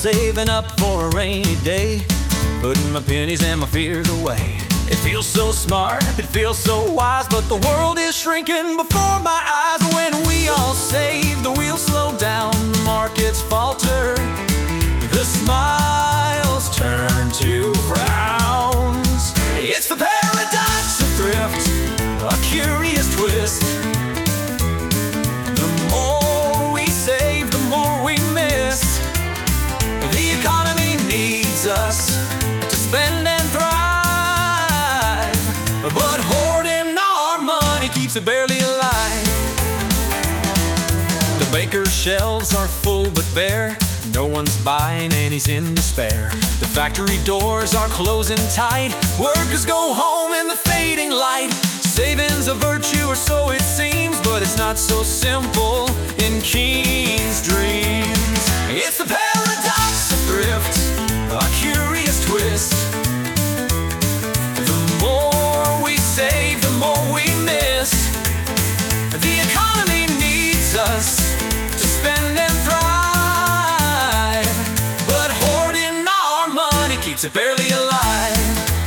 saving up for a rainy day, putting my pennies and my fears away. It feels so smart, it feels so wise, but the world is shrinking before my eyes. When we all save, the wheels slow down, the markets falter, the smiles turn to frowns. It's the paradox of thrift, a curious twist. The more we save, the more we miss. The economy needs us to spend and thrive, but hoarding our money keeps it barely alive. The baker's shelves are full but bare, no one's buying and he's in despair. The factory doors are closing tight, workers go home in the fading light. Saving's a virtue, or so it seems, but it's not so simple in Keene's dreams. It's the paradox of thrift, a curious twist. The more we save, the more we miss. The economy needs us to spend and thrive, but hoarding our money keeps it barely alive.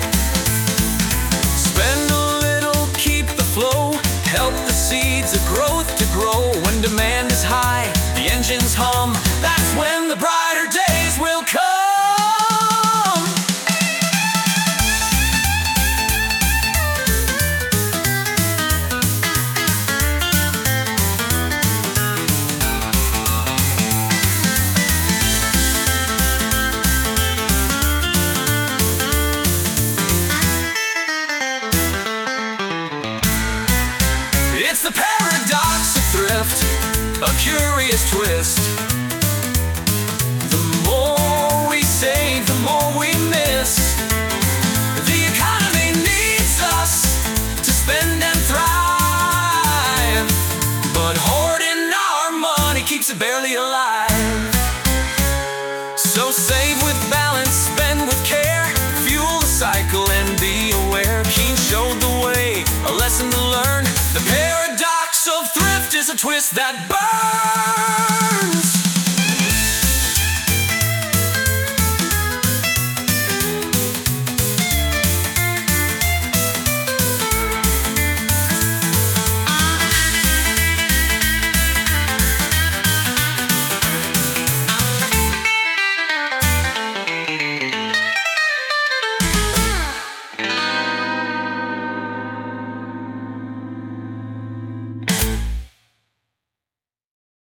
Spend a little, keep the flow, help the seeds of growth to grow. When demand is high, the engines hum, that's when the brighter days will come. It's the paradox of thrift, a curious twist. The more we save, the more we miss. The economy needs us to spend and thrive, but hoarding our money keeps it barely alive. So save with balance, spend with care, fuel the cycle and be aware. Keene showed the way, a lesson to learn. The paradox of thrift is a twist that burns.